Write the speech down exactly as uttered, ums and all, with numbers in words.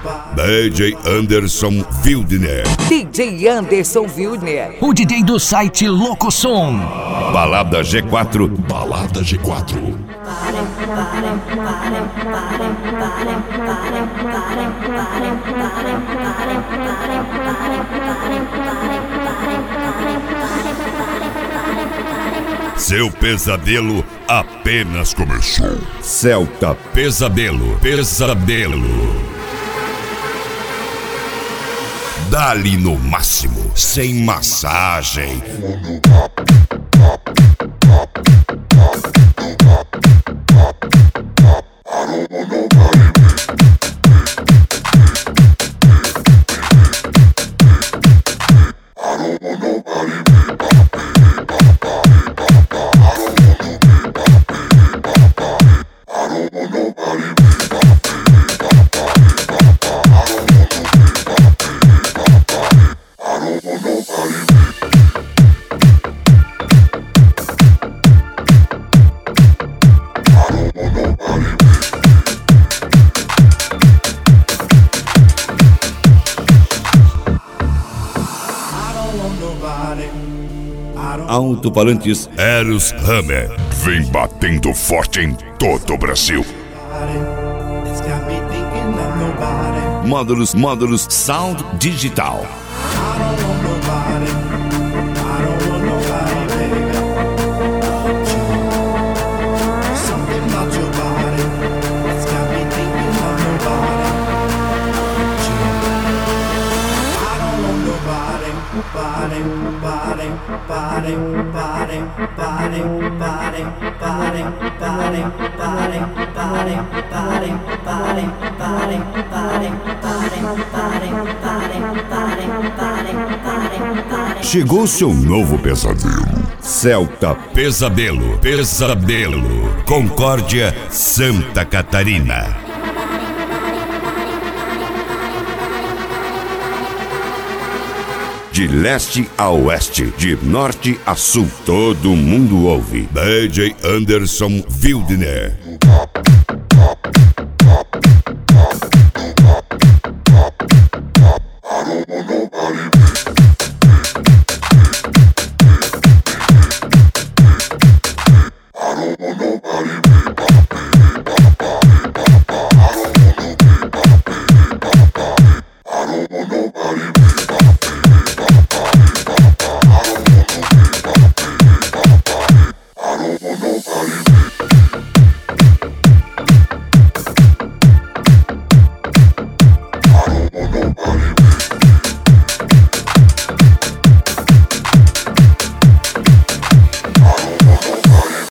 D J Anderson Wildner. D J Anderson Wildner. O D J do site Locosom. Balada G quatro. Balada G quatro. Seu pesadelo apenas começou. Celta Pesadelo. Pesadelo. Dá-lhe no máximo, sem massagem. Alto-falantes Eros Hammer. Vem batendo forte em todo o Brasil. Módulos, módulos Sound Digital. Chegou seu novo pesadelo. Celta Pesadelo. Pesadelo. Concórdia, Santa Catarina. De leste a oeste, de norte a sul, todo mundo ouve. D J Anderson Wildner. Nobody.